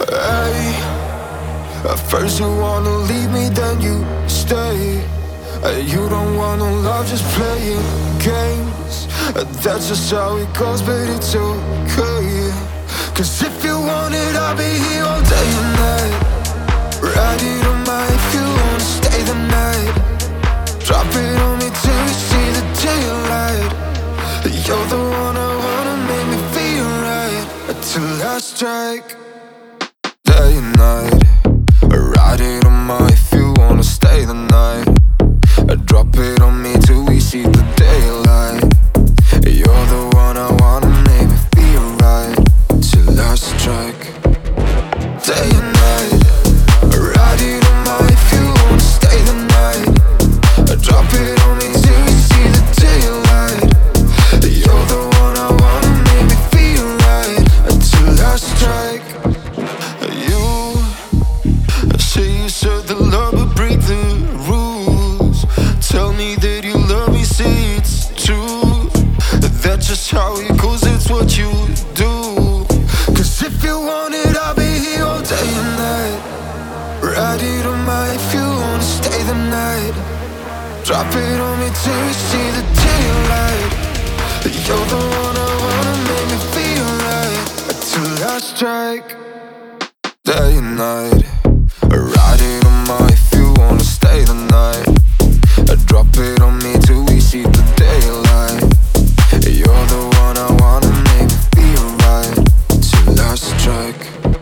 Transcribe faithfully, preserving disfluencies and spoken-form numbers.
Hey, at first you wanna leave me, then you stay. Uh, You don't want no love, just playing games. Uh, That's just how it goes, but it's okay. Cause if you want it, I'll be here all day and night. Ride it on my if you wanna stay the night. Drop it on me till you see the daylight. You're the one I wanna, make me feel right till I strike. Day and night, ride it on my if you wanna stay the night. Drop it on me till we see the daylight. You're the one I wanna, make me feel right till I strike. Day and night, ride it on my if you wanna stay the night. Drop it on me till we see the daylight. You're the one I wanna, make me feel right till I strike. You say you serve the love but break the rules. Tell me that you love me, say it's true. That's just how it goes, it's what you do. Cause if you want it, I'll be here all day and night. Ride it on my if you wanna stay the night. Drop it on me till you see the daylight. You're the one I wanna, make me feel right till I strike. Day and night, ride it on my if you wanna stay the night. Drop it on me till we see the daylight. You're the one I wanna, make me feel right till I strike.